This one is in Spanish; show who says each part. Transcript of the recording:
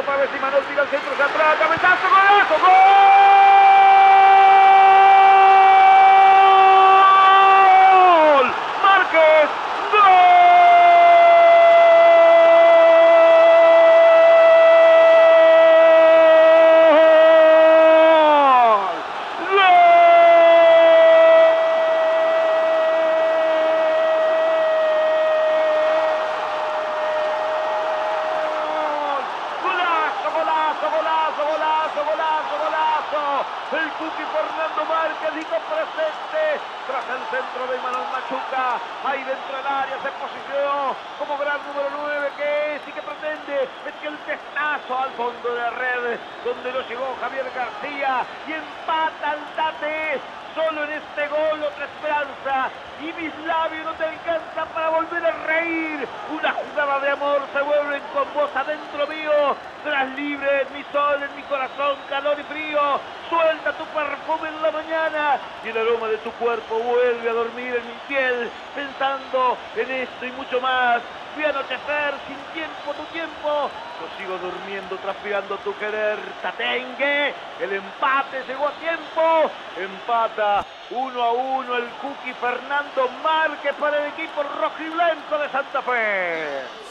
Speaker 1: otra vez Imanol tira el centro, se atrás, cabezazo, golazo, ¡gol! Márquez, ¡gol! Golazo. El Cookie Fernando Márquez dijo presente tras el centro de Imanol Machuca. Ahí dentro del área se posicionó como gran número 9 que es y que pretende. Metió el testazo al fondo de la red donde lo llegó Javier García y empata al Tate. Solo en este gol otra esperanza y mis labios no te alcanzan para volver a reír. Una jugada de amor se vuelven con vos adentro mío. Serás libre en mi sol, en mi corazón, calor y frío. Suelta tu perfume en la mañana y el aroma de tu cuerpo vuelve a dormir en mi piel. Pensando en esto y mucho más. Vi anochecer sin tiempo tu tiempo. Yo sigo durmiendo transpirando tu querer. Tatengue. El empate llegó a tiempo. Empata 1-1 el Cookie Fernando Márquez para el equipo rojiblanco de Santa Fe.